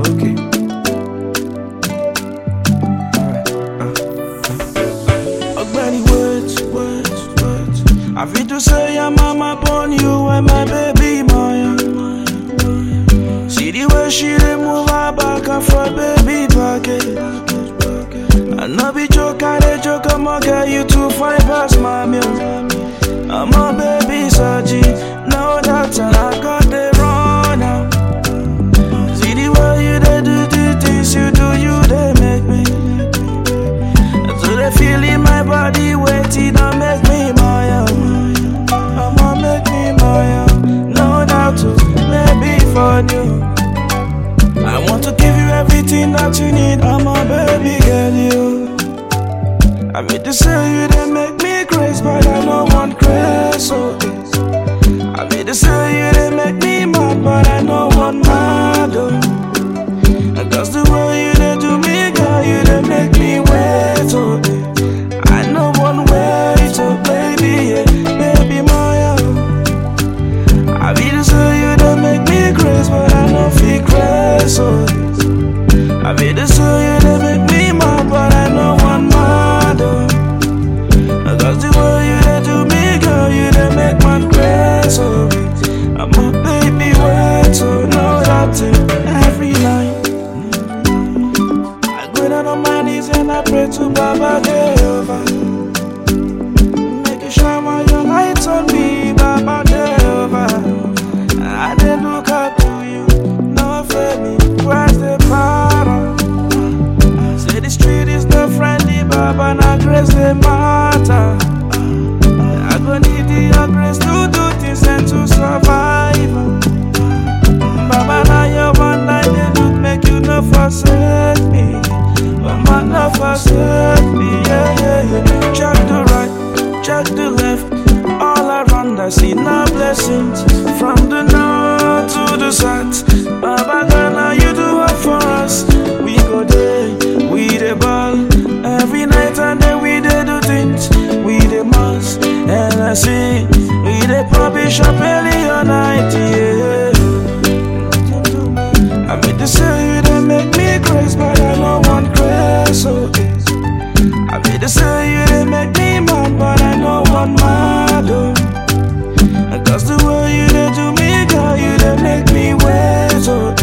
okay. Ogbeni, words. I feel to say I'm upon you and my baby Maya. See the way she dey move her back and forth, baby, back it. I know be joke, I dey joke, I'm gonna get you to find past my meal. I'm a baby Saji, no doubt, and I got the run now. See the way you dey do the things you do, you dey make me. So they feel in my body waiting to make me Maya. I'ma make me Maya, no doubt, maybe for you. I want to give you everything that you need, I'm a baby girl, you. I mean to say you they make me crazy, but I don't want crazy, so I mean to say you they make me mad, but I don't want mad, oh. And cause the way you they do me, girl, you they make me wait, oh. I know one way, so baby, yeah, baby Maya. I mean to say you they make me crazy, but I don't feel crazy, so I mean to say you they make me mad, but I don't want mad, oh. Cause the way you they do me, girl, you they make man crazy, so I'm a baby wait, so know that every night I go down on my knees and I pray to Baba Jehovah. Make you shine all your lights on me, Baba Jehovah. I dey look up to you, no fear me, where's the power? Say the street is not friendly, Baba, now grace the matter. I go need your grace to do things and to survive. Baba, now your one line, they look make you no forsake me. Mama, no forsake me, yeah. Check the right, check the left, all around I see no blessings. From the north to the south, Baba, God, now you do it for us. We go there, we the ball, every night and then we dey do things. We the must, and I see, we the probably shop early all night, yeah. I mean to say you they make me crazy, but I don't want crazy, so I mean to say you they make me mad, but I don't want mad, oh. Cause the way you they do me, girl, you they make me wait, so